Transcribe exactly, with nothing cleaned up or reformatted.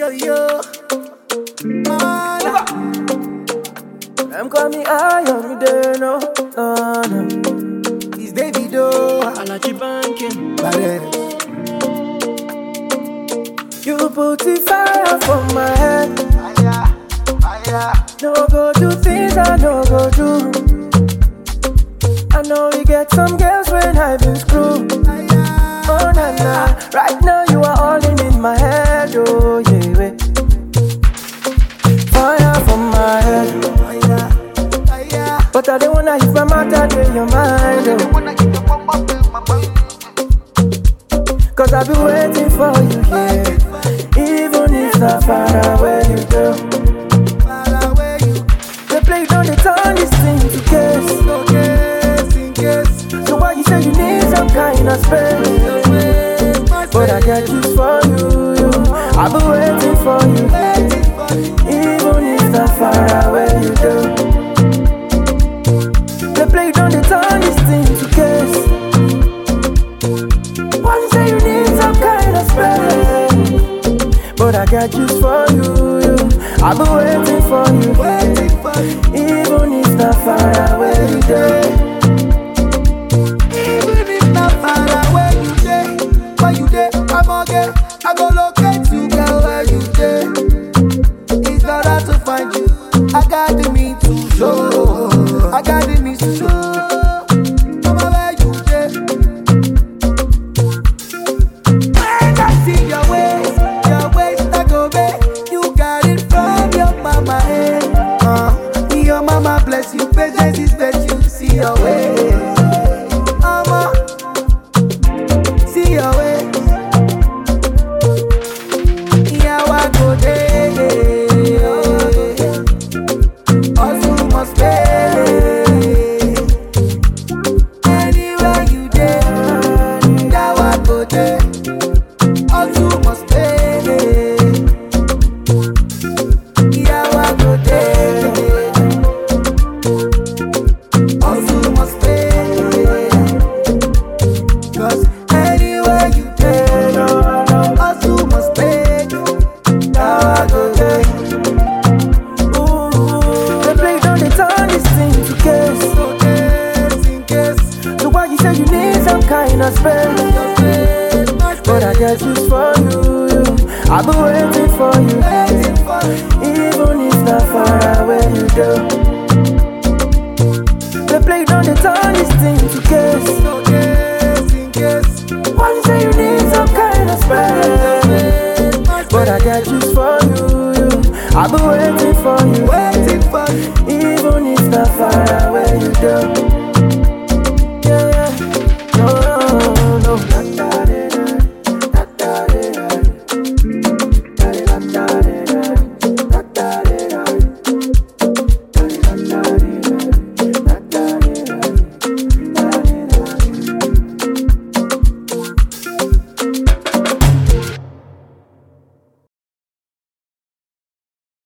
yo yo. Mala. Them call me Iron, me there no, no, no. It's Davido. Alaji banking. Badass. You put the fire for my head. Fire, fire. No go do things I no go do. I know we get some girls when I've been screwed. Oh na na, right now you are all in in my head. Oh yeah, wait. Fire from my head. Fire, fire. But I don't wanna hit my mouth in your mind. I Oh. wanna get the bomb up in my mind. Cause I've been waiting for you here. Even if not far away you go. Far away you. The play don't they turn this thing to case. No case, in case. So why you say you need some kind of space? But I got juice for you, you. I've been waiting for you, Waiting for you. even if not far away you do. The play don't they turn this thing to case. Why you say you need some kind of space? But I got juice for you, you. I've been waiting for you, Waiting for you. even if not far away you do. Even if not far away you dey, where you dey, I'm okay. I go locate you, girl, where you dey. It's not hard to find you. I got the means to show. I got the means to show. Mama, where you dey? When I see your waist, your waist, I go back. You got it from your mama, eh? Uh, your mama bless you, patience is virtue. See your waist. Mama, see your way. Yeah, I go there. Also must pay. Anywhere you there, yeah, I go there. Also must pay. Yeah, I go there. Also must pay. Cause anywhere you take, also must pay. Now I go there. Ooh, the play don't they turn this thing to case. So case in case, So why you say you need some kind of space? your face must But I got juice for you, you. I've been waiting for you, waiting for you. even if not far away you do. The play don't they turn this thing to case. So case in case, Why you say you need some kind of space? But I got juice for you, you. I've been waiting for you, waiting for you. even if not far away you do. Yeah, yeah. No, no, no. Da, da, da, da, da, da, da, da, da, da, da.